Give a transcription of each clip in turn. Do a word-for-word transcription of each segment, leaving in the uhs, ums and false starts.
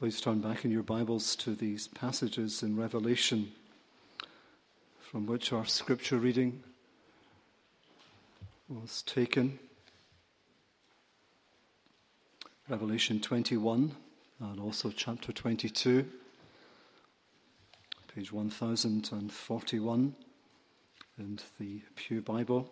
Please turn back in your Bibles to these passages in Revelation from which our scripture reading was taken. Revelation twenty-one and also chapter twenty-two, page one thousand forty-one in the Pew Bible.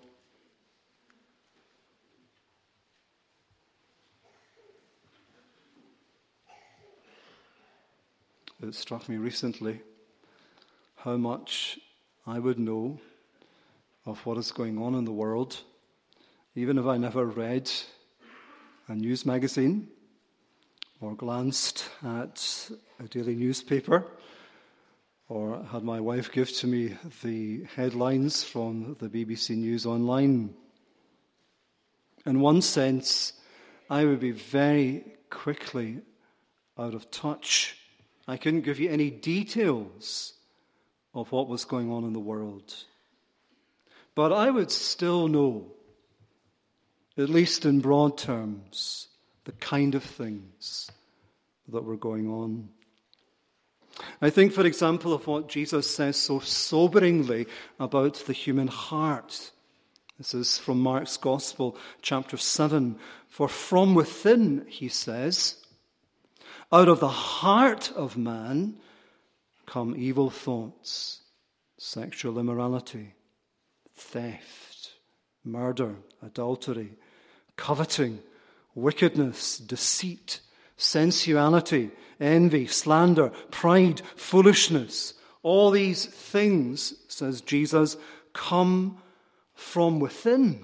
It struck me recently how much I would know of what is going on in the world, even if I never read a news magazine or glanced at a daily newspaper or had my wife give to me the headlines from the B B C News Online. In one sense, I would be very quickly out of touch. I couldn't give you any details of what was going on in the world. But I would still know, at least in broad terms, the kind of things that were going on. I think, for example, of what Jesus says so soberingly about the human heart. This is from Mark's Gospel, chapter seven. For from within, he says, out of the heart of man come evil thoughts, sexual immorality, theft, murder, adultery, coveting, wickedness, deceit, sensuality, envy, slander, pride, foolishness. All these things, says Jesus, come from within.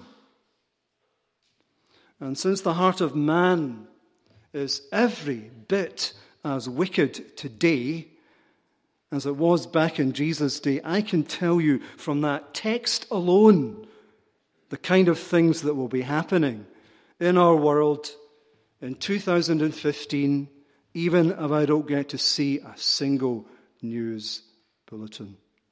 And since the heart of man is every bit as wicked today as it was back in Jesus' day, I can tell you from that text alone the kind of things that will be happening in our world in two thousand fifteen, even if I don't get to see a single news bulletin.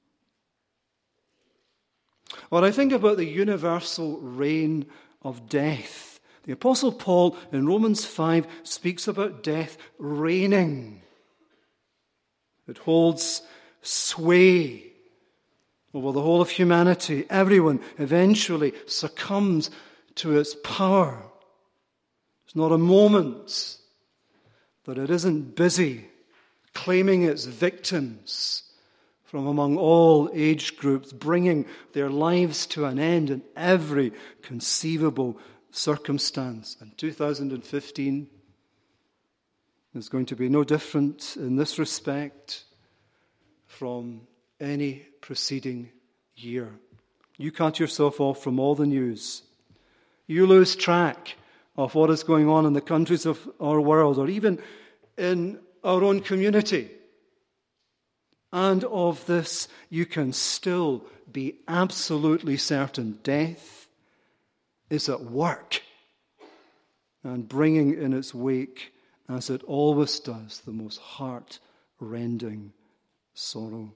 Or I think about the universal reign of death. The Apostle Paul in Romans five speaks about death reigning. It holds sway over the whole of humanity. Everyone eventually succumbs to its power. There's not a moment that it isn't busy claiming its victims from among all age groups, bringing their lives to an end in every conceivable circumstance. And two thousand fifteen is going to be no different in this respect from any preceding year. You cut yourself off from all the news. You lose track of what is going on in the countries of our world, or even in our own community. And of this, you can still be absolutely certain. Death is at work and bringing in its wake, as it always does, the most heart-rending sorrow.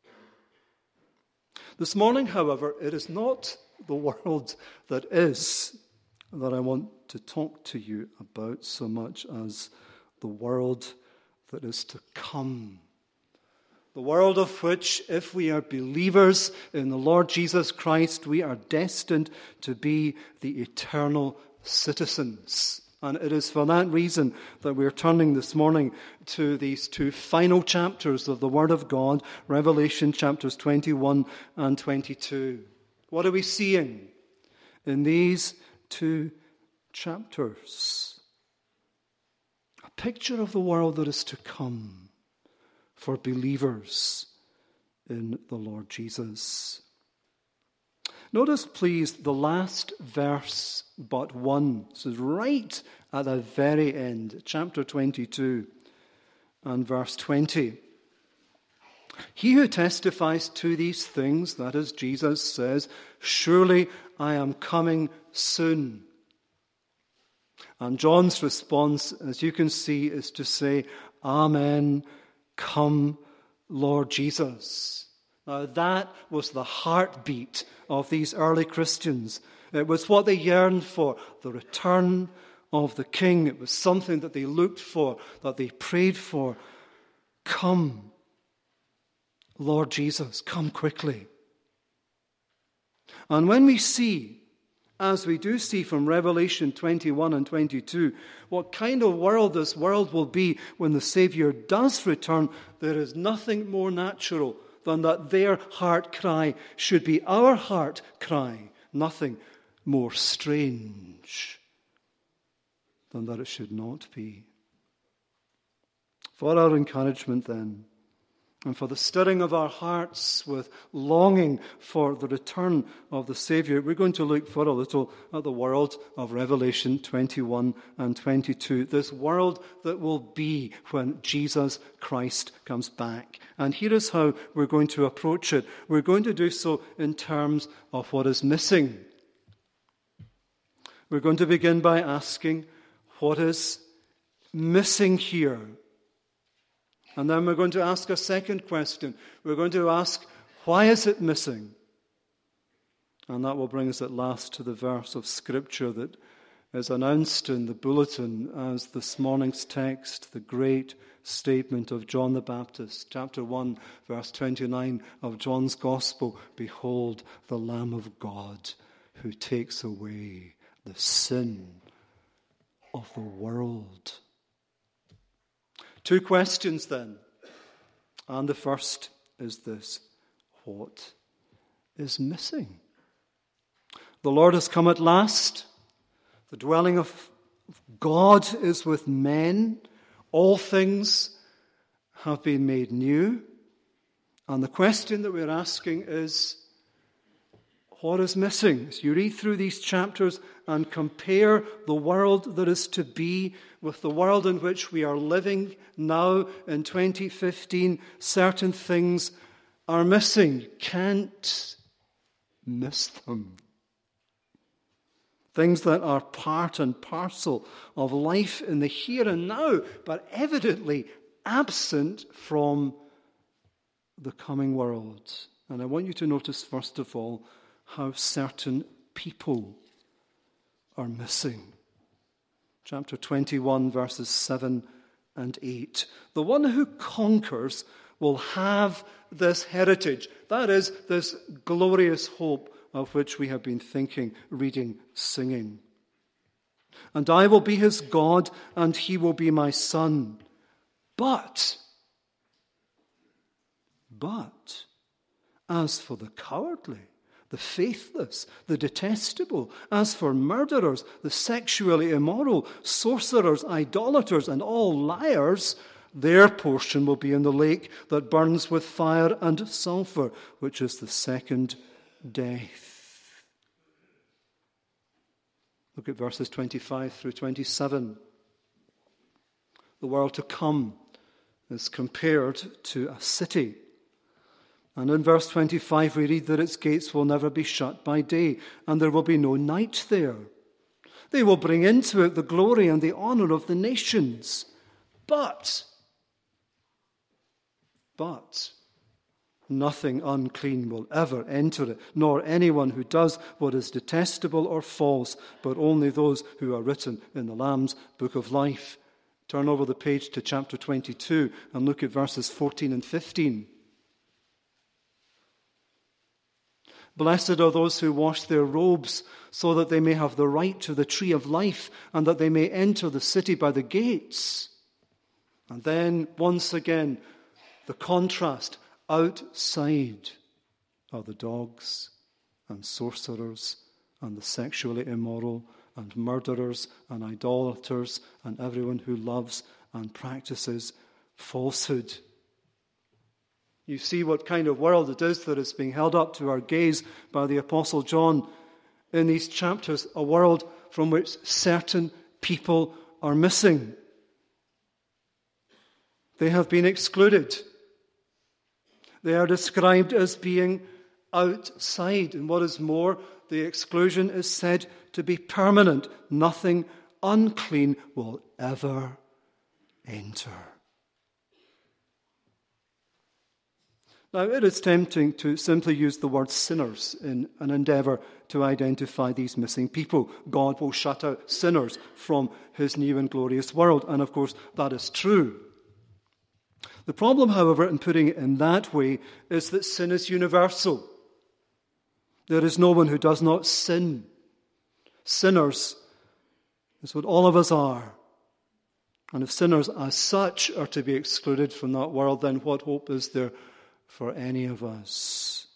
This morning, however, it is not the world that is that I want to talk to you about so much as the world that is to come. The world of which, if we are believers in the Lord Jesus Christ, we are destined to be the eternal citizens. And it is for that reason that we're turning this morning to these two final chapters of the Word of God, Revelation chapters twenty-one and twenty-two. What are we seeing in these two chapters? A picture of the world that is to come for believers in the Lord Jesus. Notice, please, the last verse but one. This is right at the very end, chapter twenty-two and verse twenty. He who testifies to these things, that is, Jesus, says, surely I am coming soon. And John's response, as you can see, is to say, Amen, come, Lord Jesus. Now that was the heartbeat of these early Christians. It was what they yearned for, the return of the King. It was something that they looked for, that they prayed for. Come, Lord Jesus, come quickly. And when we see, as we do see from Revelation twenty-one and twenty-two, what kind of world this world will be when the Savior does return, there is nothing more natural than that their heart cry should be our heart cry. Nothing more strange than that it should not be. For our encouragement then, and for the stirring of our hearts with longing for the return of the Savior, we're going to look for a little at the world of Revelation twenty-one and twenty-two. This world that will be when Jesus Christ comes back. And here is how we're going to approach it. We're going to do so in terms of what is missing. We're going to begin by asking, what is missing here? And then we're going to ask a second question. We're going to ask, why is it missing? And that will bring us at last to the verse of Scripture that is announced in the bulletin as this morning's text, the great statement of John the Baptist, chapter one, verse twenty-nine of John's Gospel. Behold, the Lamb of God who takes away the sin of the world. Two questions then. And the first is this: what is missing? The Lord has come at last. The dwelling of God is with men. All things have been made new. And the question that we're asking is, what is missing? As you read through these chapters and compare the world that is to be with the world in which we are living now in twenty fifteen, certain things are missing. You can't miss them. Things that are part and parcel of life in the here and now, but evidently absent from the coming world. And I want you to notice, first of all, how certain people are missing. Chapter twenty-one, verses seven and eight. The one who conquers will have this heritage. That is, this glorious hope of which we have been thinking, reading, singing. And I will be his God, and he will be my son. But, but, as for the cowardly, the faithless, the detestable, as for murderers, the sexually immoral, sorcerers, idolaters, and all liars, their portion will be in the lake that burns with fire and sulfur, which is the second death. Look at verses twenty-five through twenty-seven. The world to come is compared to a city. And in verse twenty-five we read that its gates will never be shut by day, and there will be no night there. They will bring into it the glory and the honor of the nations. But, but, nothing unclean will ever enter it, nor anyone who does what is detestable or false, but only those who are written in the Lamb's book of life. Turn over the page to chapter twenty-two and look at verses fourteen and fifteen. Blessed are those who wash their robes, so that they may have the right to the tree of life, and that they may enter the city by the gates. And then, once again, the contrast. Outside are the dogs and sorcerers and the sexually immoral and murderers and idolaters and everyone who loves and practices falsehood. You see what kind of world it is that is being held up to our gaze by the Apostle John in these chapters, a world from which certain people are missing. They have been excluded. They are described as being outside. And what is more, the exclusion is said to be permanent. Nothing unclean will ever enter. Now, it is tempting to simply use the word sinners in an endeavour to identify these missing people. God will shut out sinners from his new and glorious world. And of course, that is true. The problem, however, in putting it in that way is that sin is universal. There is no one who does not sin. Sinners is what all of us are. And if sinners as such are to be excluded from that world, then what hope is there for any of us?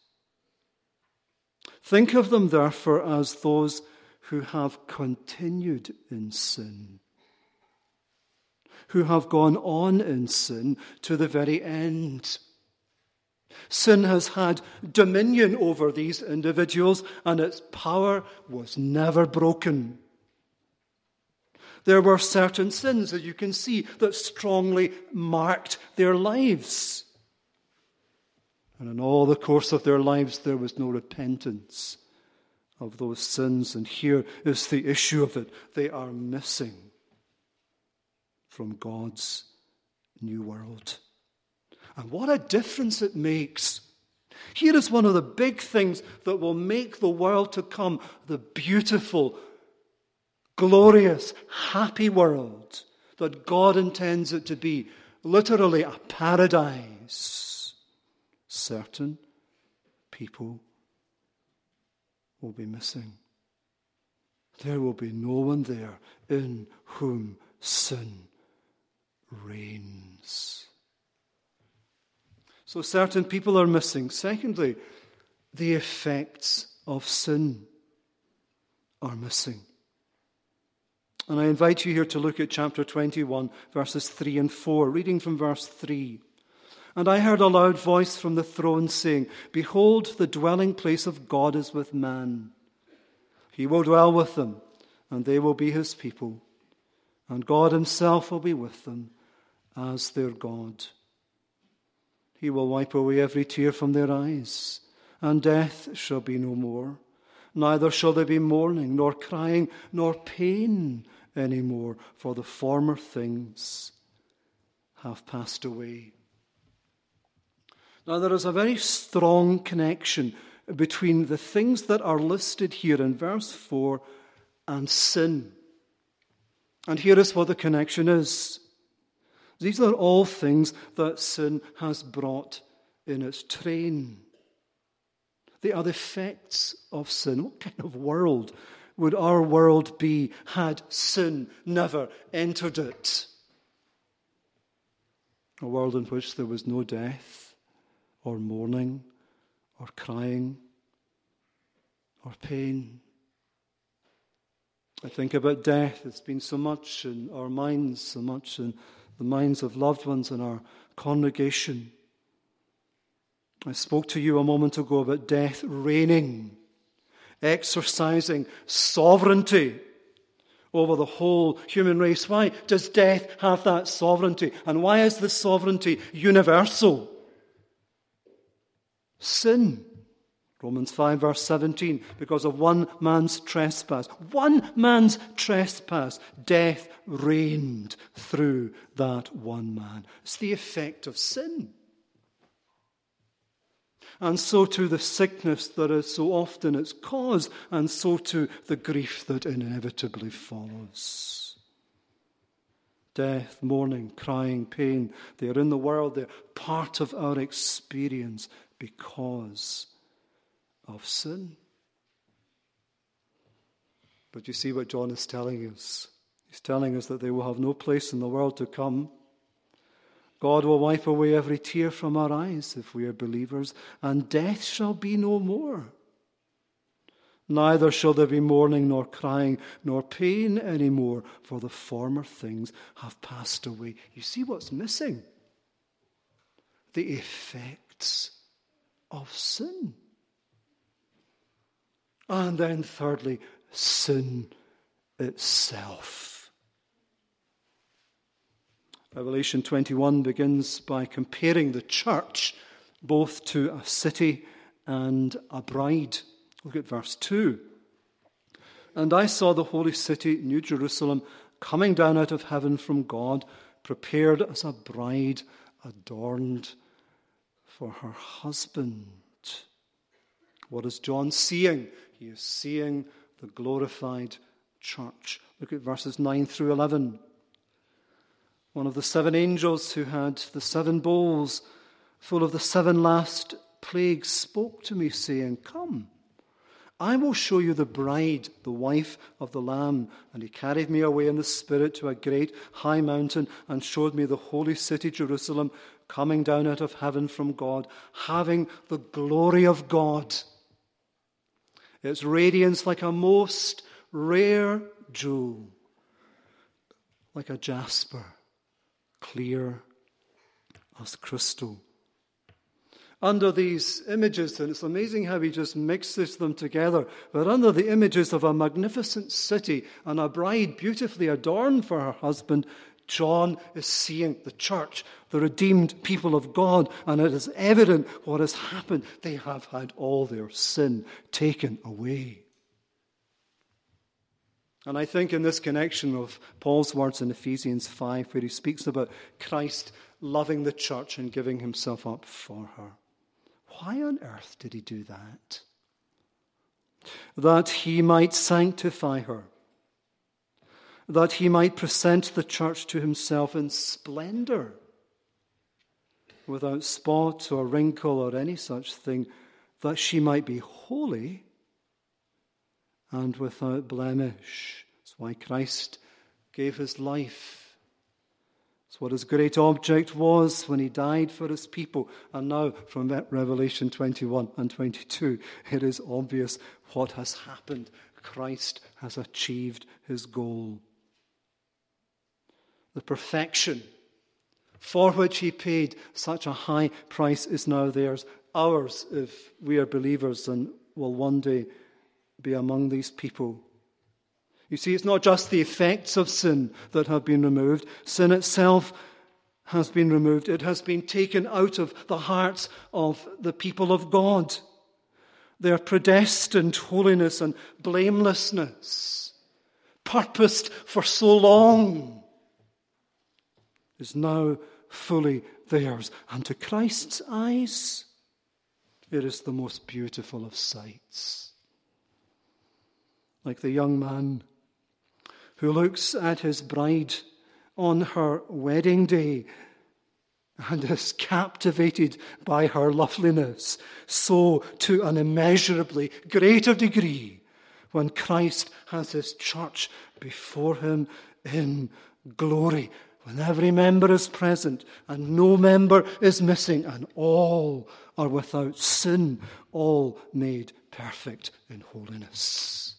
Think of them, therefore, as those who have continued in sin, who have gone on in sin to the very end. Sin has had dominion over these individuals, and its power was never broken. There were certain sins that you can see that strongly marked their lives. And in all the course of their lives, there was no repentance of those sins. And here is the issue of it. They are missing from God's new world. And what a difference it makes. Here is one of the big things that will make the world to come the beautiful, glorious, happy world that God intends it to be. Literally a paradise. Certain people will be missing. There will be no one there in whom sin reigns. So certain people are missing. Secondly, the effects of sin are missing. And I invite you here to look at chapter twenty-one, verses three and four, reading from verse three. And I heard a loud voice from the throne saying, Behold, the dwelling place of God is with man. He will dwell with them, and they will be his people. And God himself will be with them as their God. He will wipe away every tear from their eyes, and death shall be no more. Neither shall there be mourning, nor crying, nor pain any more, for the former things have passed away. Now, there is a very strong connection between the things that are listed here in verse four and sin. And here is what the connection is. These are all things that sin has brought in its train. They are the effects of sin. What kind of world would our world be had sin never entered it? A world in which there was no death, or mourning, or crying, or pain. I think about death. It's been so much in our minds, so much in the minds of loved ones in our congregation. I spoke to you a moment ago about death reigning, exercising sovereignty over the whole human race. Why does death have that sovereignty? And why is the sovereignty universal? Sin. Romans five, verse seventeen, because of one man's trespass, one man's trespass, death reigned through that one man. It's the effect of sin. And so too the sickness that is so often its cause, and so too the grief that inevitably follows. Death, mourning, crying, pain, they are in the world, they're part of our experience because of sin. But you see what John is telling us. He's telling us that they will have no place in the world to come. God will wipe away every tear from our eyes if we are believers, and death shall be no more. Neither shall there be mourning, nor crying, nor pain any more, for the former things have passed away. You see what's missing? The effects of sin. And then thirdly, sin itself. Revelation twenty-one begins by comparing the church both to a city and a bride. Look at verse two. And I saw the holy city, New Jerusalem, coming down out of heaven from God, prepared as a bride adorned for her husband. What is John seeing? He is seeing the glorified church. Look at verses nine through eleven. One of the seven angels who had the seven bowls full of the seven last plagues spoke to me, saying, "Come, I will show you the bride, the wife of the Lamb." And he carried me away in the Spirit to a great high mountain and showed me the holy city Jerusalem, coming down out of heaven from God, having the glory of God. Its radiance like a most rare jewel, like a jasper, clear as crystal. Under these images, and it's amazing how he just mixes them together, but under the images of a magnificent city and a bride beautifully adorned for her husband, John is seeing the church, the redeemed people of God, and it is evident what has happened. They have had all their sin taken away. And I think in this connection of Paul's words in Ephesians five, where he speaks about Christ loving the church and giving himself up for her. Why on earth did he do that? That he might sanctify her, that he might present the church to himself in splendor, without spot or wrinkle or any such thing, that she might be holy and without blemish. That's why Christ gave his life. It's what his great object was when he died for his people. And now, from Revelation twenty-one and twenty-two, it is obvious what has happened. Christ has achieved his goal. The perfection for which he paid such a high price is now theirs, ours, if we are believers and will one day be among these people. You see, it's not just the effects of sin that have been removed. Sin itself has been removed. It has been taken out of the hearts of the people of God. Their predestined holiness and blamelessness, purposed for so long, is now fully theirs. And to Christ's eyes, it is the most beautiful of sights. Like the young man who looks at his bride on her wedding day and is captivated by her loveliness, so to an immeasurably greater degree when Christ has his church before him in glory, when every member is present and no member is missing and all are without sin, all made perfect in holiness.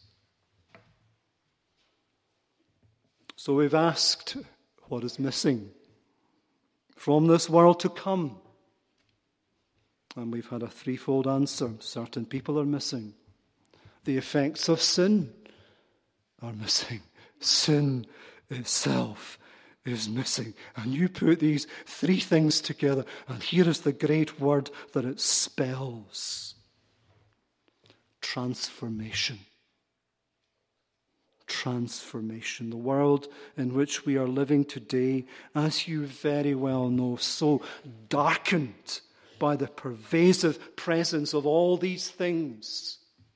So we've asked, what is missing from this world to come? And we've had a threefold answer. Certain people are missing. The effects of sin are missing. Sin itself is missing. And you put these three things together, and here is the great word that it spells. Transformation. Transformation. The world in which we are living today, as you very well know, so darkened by the pervasive presence of all these things.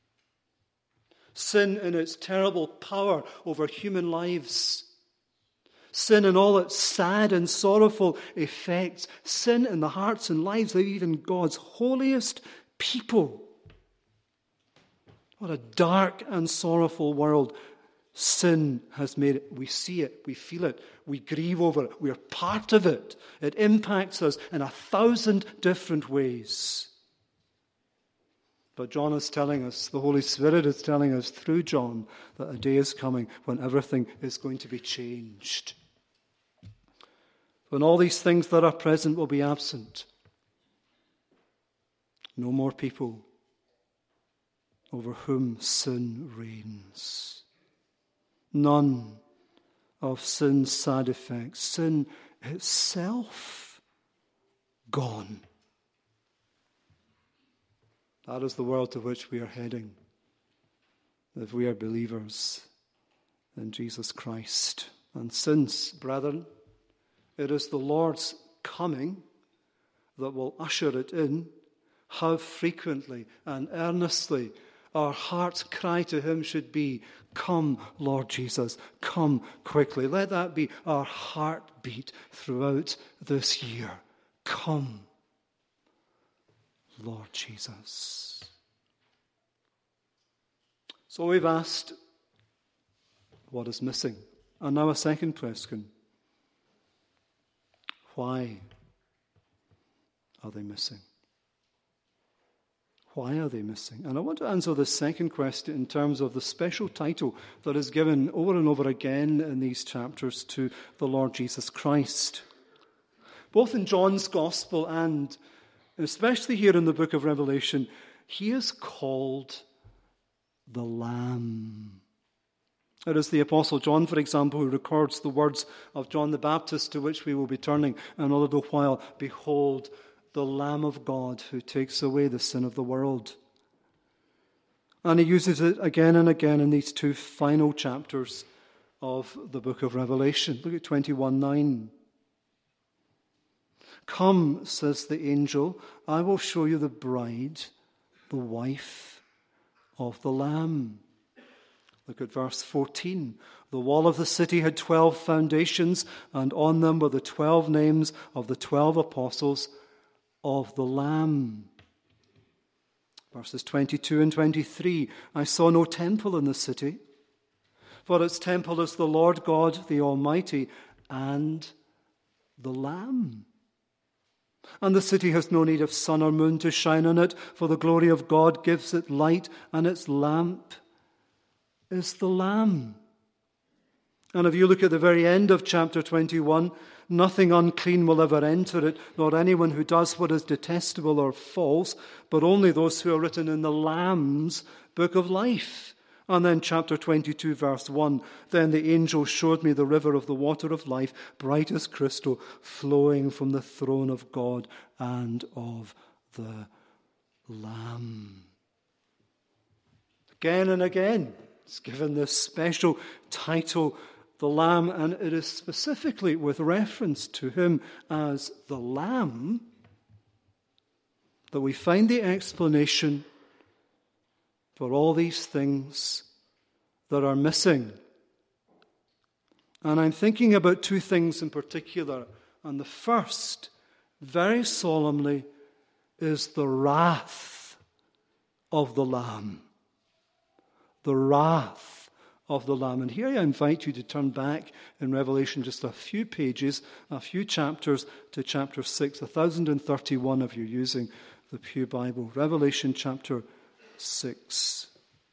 Sin in its terrible power over human lives. Sin in all its sad and sorrowful effects. Sin in the hearts and lives of even God's holiest people. What a dark and sorrowful world sin has made it. We see it, we feel it, we grieve over it, we are part of it. It impacts us in a thousand different ways. But John is telling us, the Holy Spirit is telling us through John, that a day is coming when everything is going to be changed. When all these things that are present will be absent. No more people over whom sin reigns. None of sin's sad effects. Sin itself gone. That is the world to which we are heading, if we are believers in Jesus Christ. And since, brethren, it is the Lord's coming that will usher it in, how frequently and earnestly our heart's cry to him should be, come, Lord Jesus, come quickly. Let that be our heartbeat throughout this year. Come, Lord Jesus. So we've asked, what is missing? And now a second question. Why are they missing? Why are they missing? And I want to answer this second question in terms of the special title that is given over and over again in these chapters to the Lord Jesus Christ. Both in John's Gospel and especially here in the book of Revelation, he is called the Lamb. It is the Apostle John, for example, who records the words of John the Baptist, to which we will be turning in a little while. Behold, the Lamb of God who takes away the sin of the world. And he uses it again and again in these two final chapters of the book of Revelation. Look at twenty-one nine. Come, says the angel, I will show you the bride, the wife of the Lamb. Look at verse fourteen. The wall of the city had twelve foundations, and on them were the twelve names of the twelve apostles of the Lamb. Verses twenty-two and twenty-three. I saw no temple in the city, for its temple is the Lord God, the Almighty, and the Lamb. And the city has no need of sun or moon to shine on it, for the glory of God gives it light, and its lamp is the Lamb. And if you look at the very end of chapter twenty-one, nothing unclean will ever enter it, nor anyone who does what is detestable or false, but only those who are written in the Lamb's book of life. And then chapter twenty-two, verse one, then the angel showed me the river of the water of life, bright as crystal, flowing from the throne of God and of the Lamb. Again and again, it's given this special title, the Lamb, and it is specifically with reference to him as the Lamb that we find the explanation for all these things that are missing. And I'm thinking about two things in particular. And the first, very solemnly, is the wrath of the Lamb. The wrath of the Lamb. And here I invite you to turn back in Revelation just a few pages, a few chapters to chapter six. one thousand thirty-one of you using the Pew Bible. Revelation chapter six.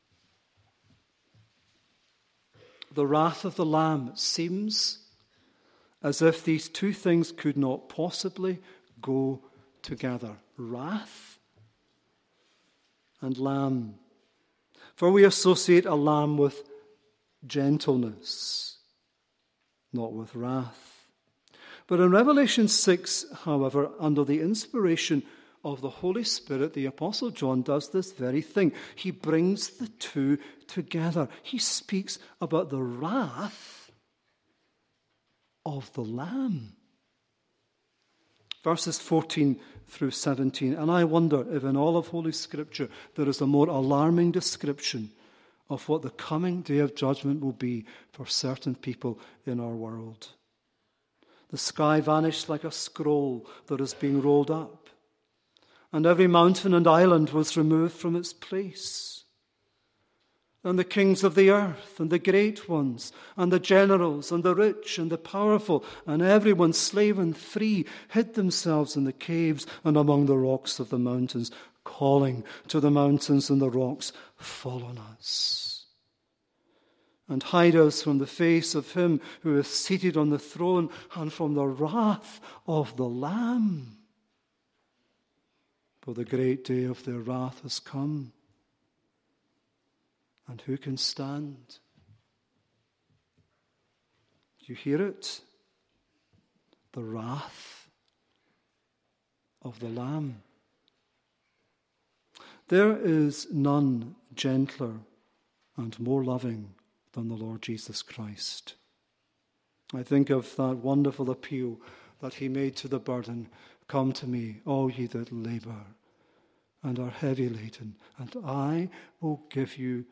The wrath of the Lamb. It seems as if these two things could not possibly go together. Wrath and lamb. For we associate a lamb with gentleness, not with wrath. But in Revelation six, however, under the inspiration of the Holy Spirit, the Apostle John does this very thing. He brings the two together. He speaks about the wrath of the Lamb. Verses fourteen through seventeen. And I wonder if in all of Holy Scripture there is a more alarming description of what the coming day of judgment will be for certain people in our world. The sky vanished like a scroll that is being rolled up, and every mountain and island was removed from its place. And the kings of the earth, and the great ones, and the generals, and the rich, and the powerful, and everyone, slave and free, hid themselves in the caves and among the rocks of the mountains, calling to the mountains and the rocks, fall on us, and hide us from the face of him who is seated on the throne, and from the wrath of the Lamb. For the great day of their wrath has come. And who can stand? Do you hear it? The wrath of the Lamb. There is none gentler and more loving than the Lord Jesus Christ. I think of that wonderful appeal that he made to the burden, "Come to me, all ye that labor and are heavy laden, and I will give you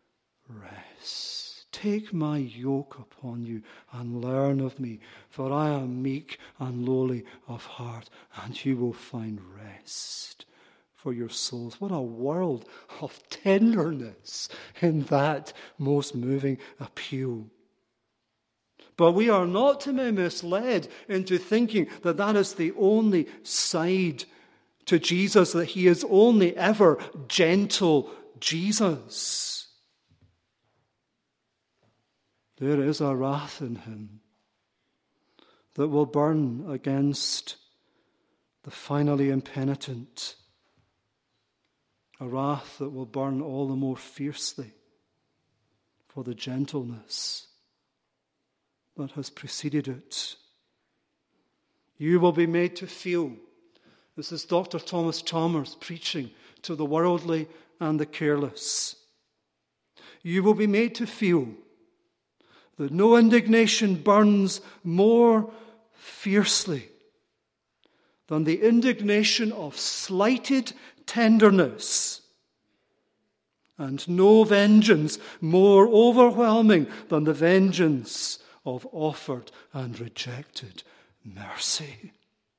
rest. Take my yoke upon you and learn of me, for I am meek and lowly of heart, and you will find rest for your souls." What a world of tenderness in that most moving appeal. But we are not to be misled into thinking that that is the only side to Jesus, that he is only ever gentle Jesus. There is a wrath in him that will burn against the finally impenitent, a wrath that will burn all the more fiercely for the gentleness that has preceded it. You will be made to feel, this is Doctor Thomas Chalmers preaching to the worldly and the careless, you will be made to feel that no indignation burns more fiercely than the indignation of slighted tenderness, and no vengeance more overwhelming than the vengeance of offered and rejected mercy.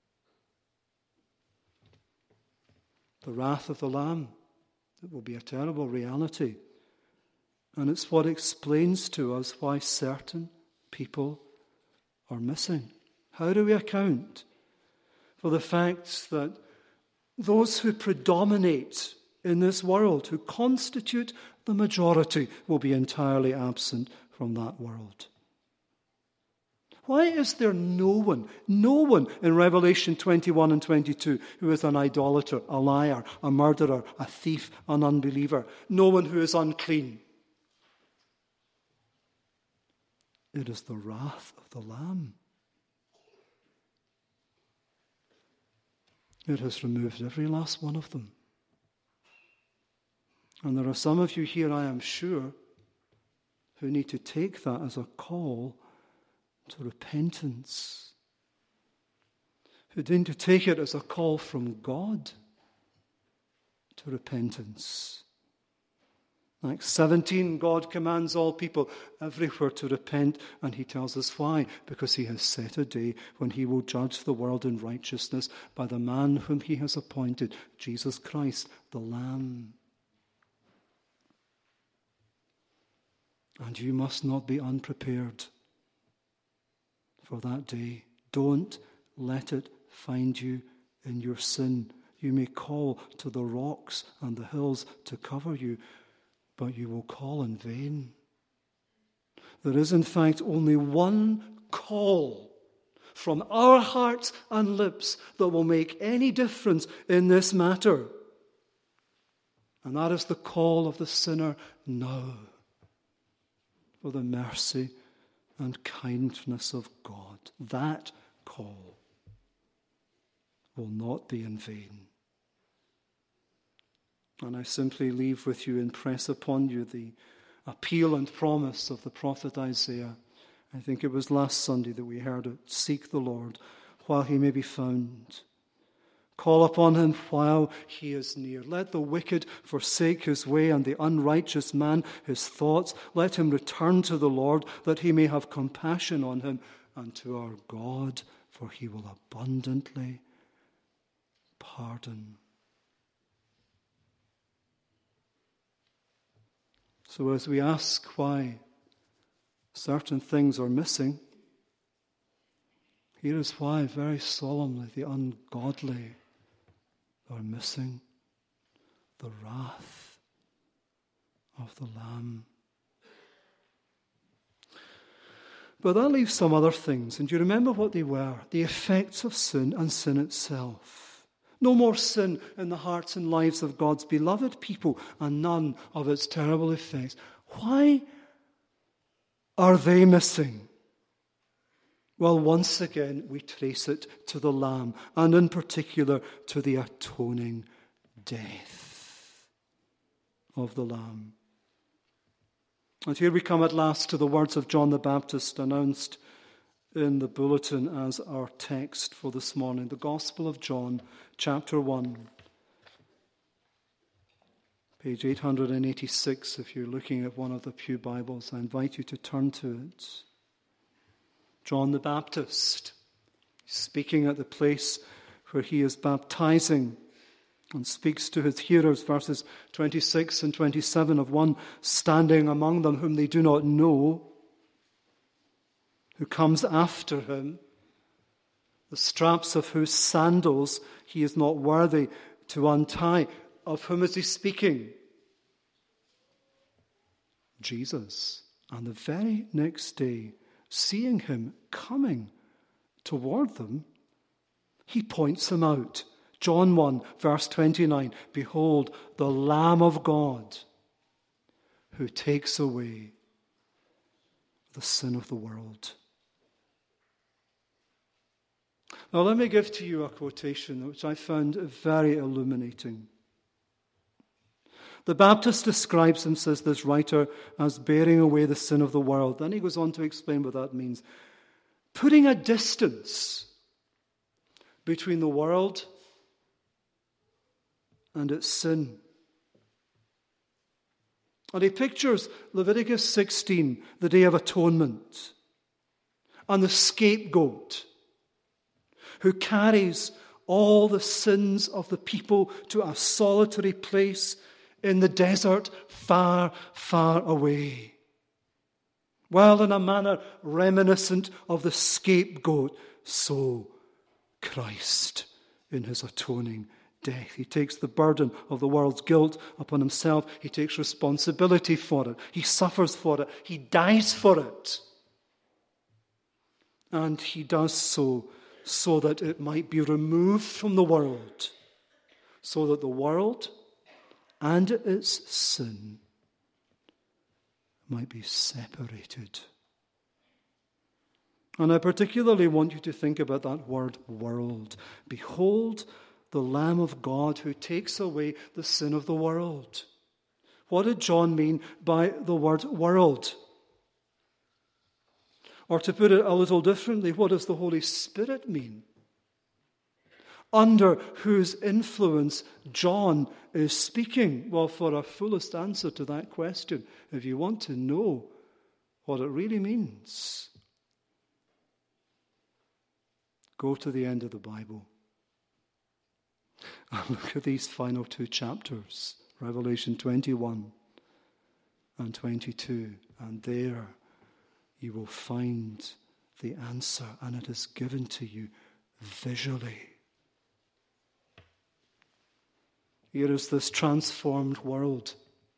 The wrath of the Lamb, it will be a terrible reality. And it's what explains to us why certain people are missing. How do we account for the fact that those who predominate in this world, who constitute the majority, will be entirely absent from that world? Why is there no one, no one in Revelation twenty-one and twenty-two who is an idolater, a liar, a murderer, a thief, an unbeliever? No one who is unclean. It is the wrath of the Lamb. It has removed every last one of them. And there are some of you here, I am sure, who need to take that as a call to repentance, who need to take it as a call from God to repentance. Acts seventeen, God commands all people everywhere to repent, and he tells us why. Because he has set a day when he will judge the world in righteousness by the man whom he has appointed, Jesus Christ, the Lamb. And you must not be unprepared for that day. Don't let it find you in your sin. You may call to the rocks and the hills to cover you, but you will call in vain. There is, in fact, only one call from our hearts and lips that will make any difference in this matter. And that is the call of the sinner now for the mercy and kindness of God. That call will not be in vain. And I simply leave with you and press upon you the appeal and promise of the prophet Isaiah. I think it was last Sunday that we heard it. Seek the Lord while he may be found. Call upon him while he is near. Let the wicked forsake his way and the unrighteous man his thoughts. Let him return to the Lord, that he may have compassion on him, and to our God, for he will abundantly pardon. So as we ask why certain things are missing, here is why, very solemnly, the ungodly are missing: the wrath of the Lamb. But that leaves some other things, and you remember what they were: the effects of sin and sin itself. No more sin in the hearts and lives of God's beloved people, and none of its terrible effects. Why are they missing? Well, once again, we trace it to the Lamb, and in particular to the atoning death of the Lamb. And here we come at last to the words of John the Baptist announced in the bulletin as our text for this morning. The Gospel of John, chapter one. Page eight hundred eighty-six, if you're looking at one of the Pew Bibles, I invite you to turn to it. John the Baptist, speaking at the place where he is baptizing, and speaks to his hearers, verses twenty-six and twenty-seven, of one standing among them whom they do not know, who comes after him, the straps of whose sandals he is not worthy to untie. Of whom is he speaking? Jesus. And the very next day, seeing him coming toward them, he points him out. John one, verse twenty-nine, behold, the Lamb of God who takes away the sin of the world. Now let me give to you a quotation which I found very illuminating. The Baptist describes him, says this writer, as bearing away the sin of the world. Then he goes on to explain what that means. Putting a distance between the world and its sin. And he pictures Leviticus sixteen, the Day of Atonement, and the scapegoat who carries all the sins of the people to a solitary place in the desert, far, far away. While in a manner reminiscent of the scapegoat, so Christ in his atoning death. He takes the burden of the world's guilt upon himself. He takes responsibility for it. He suffers for it. He dies for it. And he does so so that it might be removed from the world, so that the world and its sin might be separated. And I particularly want you to think about that word world. Behold the Lamb of God who takes away the sin of the world. What did John mean by the word world? Or to put it a little differently, what does the Holy Spirit mean? Under whose influence John is speaking? Well, for a fullest answer to that question, if you want to know what it really means, go to the end of the Bible and look at these final two chapters, Revelation twenty-one and twenty-two, and there you will find the answer, and it is given to you visually. Here is this transformed world,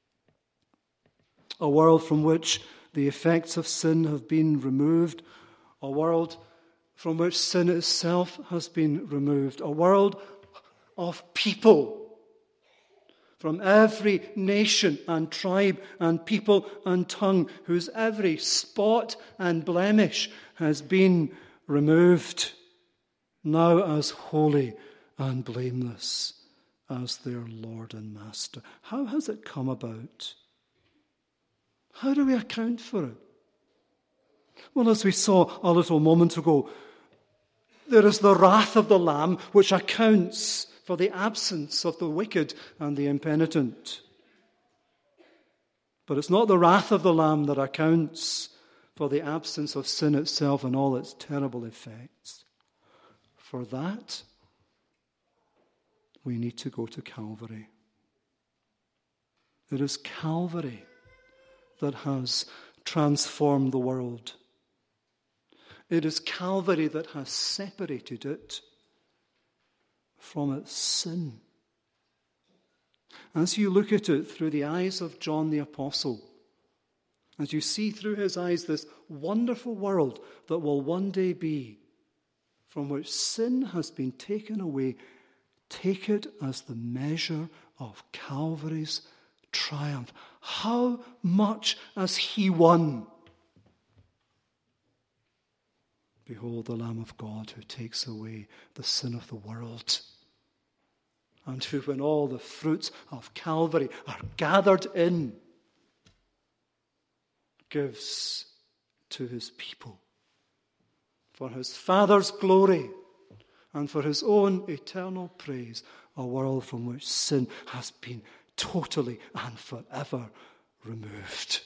a world from which the effects of sin have been removed, a world from which sin itself has been removed, a world of people from every nation and tribe and people and tongue, whose every spot and blemish has been removed, now as holy and blameless as their Lord and Master. How has it come about? How do we account for it? Well, as we saw a little moment ago, there is the wrath of the Lamb which accounts for the absence of the wicked and the impenitent. But it's not the wrath of the Lamb that accounts for the absence of sin itself and all its terrible effects. For that, we need to go to Calvary. It is Calvary that has transformed the world. It is Calvary that has separated it from its sin. As you look at it through the eyes of John the Apostle, as you see through his eyes this wonderful world that will one day be, from which sin has been taken away, take it as the measure of Calvary's triumph. How much has he won? Behold the Lamb of God who takes away the sin of the world, and who, when all the fruits of Calvary are gathered in, gives to his people for his Father's glory and for his own eternal praise, a world from which sin has been totally and forever removed.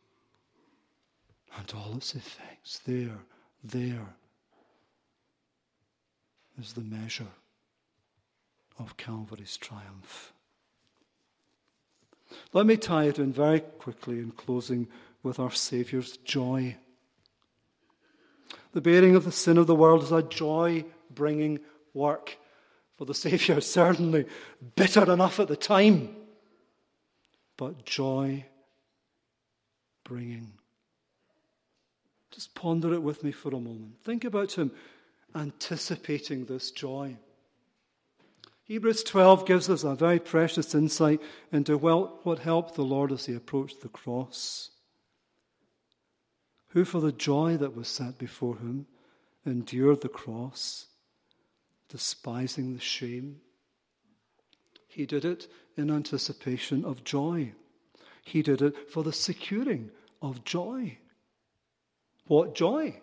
And all its effects, there, there is the measure of Calvary's triumph. Let me tie it in very quickly in closing with our Saviour's joy. The bearing of the sin of the world is a joy-bringing work for the Saviour, certainly bitter enough at the time, but joy-bringing. Just ponder it with me for a moment. Think about him anticipating this joy. Hebrews twelve gives us a very precious insight into well, what helped the Lord as he approached the cross. Who for the joy that was set before him endured the cross, despising the shame. He did it in anticipation of joy. He did it for the securing of joy. What joy?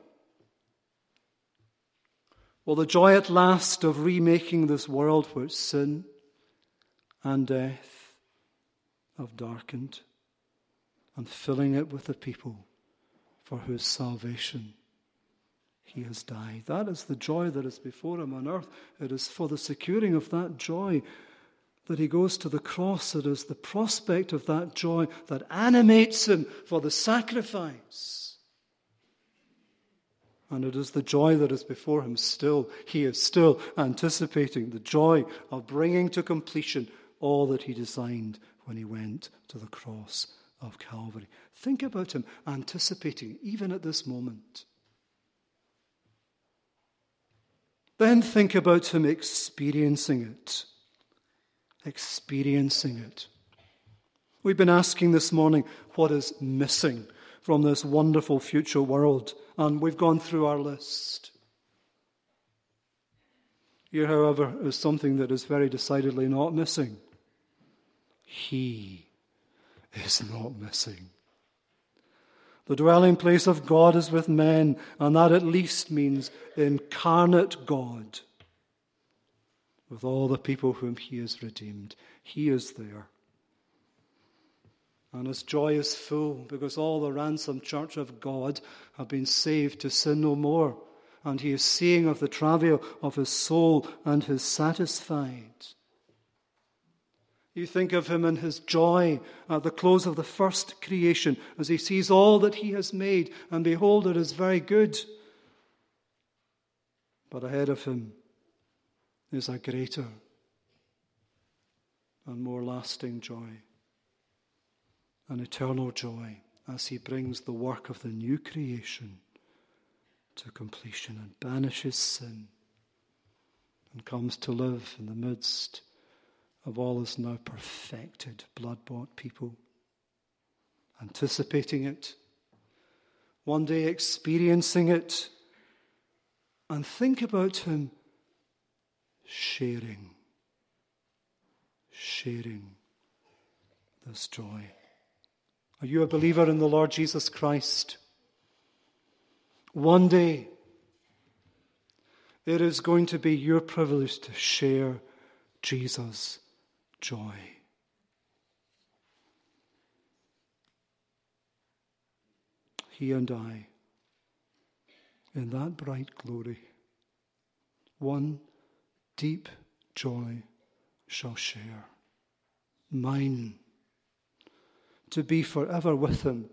Well, the joy at last of remaking this world which sin and death have darkened and filling it with the people for whose salvation he has died. That is the joy that is before him on earth. It is for the securing of that joy that he goes to the cross. It is the prospect of that joy that animates him for the sacrifice. And it is the joy that is before him still. He is still anticipating the joy of bringing to completion all that he designed when he went to the cross of Calvary. Think about him anticipating, even at this moment. Then think about him experiencing it. Experiencing it. We've been asking this morning, what is missing from this wonderful future world? And we've gone through our list. Here, however, is something that is very decidedly not missing. He is not missing. The dwelling place of God is with men, and that at least means incarnate God. With all the people whom he has redeemed, he is there. And his joy is full because all the ransomed church of God have been saved to sin no more. And he is seeing of the travail of his soul and is satisfied. You think of him in his joy at the close of the first creation as he sees all that he has made, and behold, it is very good. But ahead of him is a greater and more lasting joy. An eternal joy as he brings the work of the new creation to completion and banishes sin and comes to live in the midst of all his now perfected, blood-bought people, anticipating it, one day experiencing it, and think about him sharing, sharing this joy. Are you a believer in the Lord Jesus Christ? One day, it is going to be your privilege to share Jesus' joy. He and I, in that bright glory, one deep joy shall share. Mine, to be forever with him,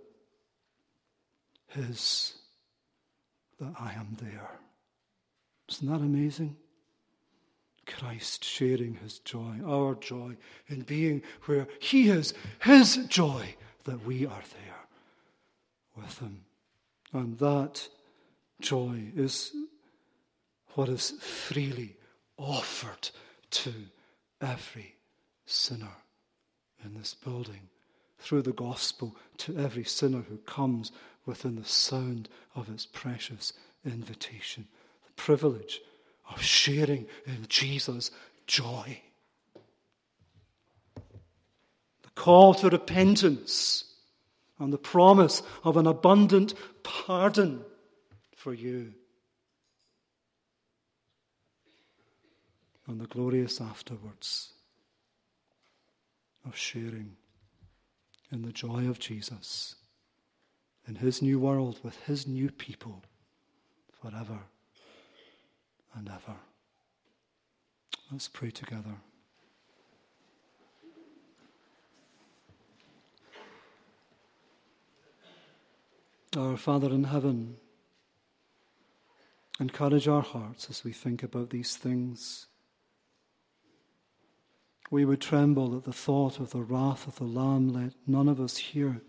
his, that I am there. Isn't that amazing? Christ sharing his joy, our joy, in being where he is, his joy, that we are there with him. And that joy is what is freely offered to every sinner in this building, through the gospel, to every sinner who comes within the sound of its precious invitation. The privilege of sharing in Jesus' joy. The call to repentance and the promise of an abundant pardon for you and the glorious afterwards of sharing in the joy of Jesus, in his new world with his new people forever and ever. Let's pray together. Our Father in heaven, encourage our hearts as we think about these things. We would tremble at the thought of the wrath of the Lamb. Let none of us here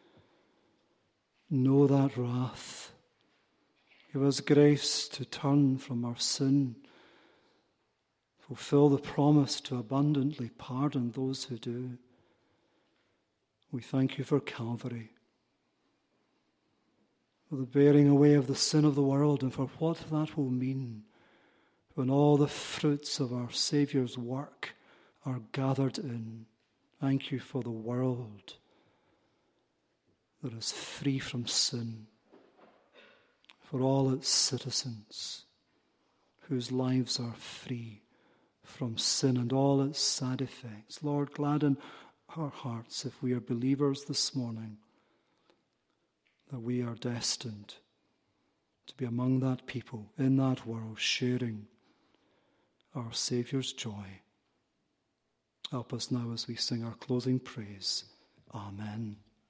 know that wrath. Give us grace to turn from our sin. Fulfill the promise to abundantly pardon those who do. We thank you for Calvary, for the bearing away of the sin of the world, and for what that will mean when all the fruits of our Saviour's work are gathered in. Thank you for the world that is free from sin, for all its citizens whose lives are free from sin and all its sad effects. Lord, gladden our hearts if we are believers this morning, that we are destined to be among that people in that world, sharing our Saviour's joy. Help us now as we sing our closing praise. Amen.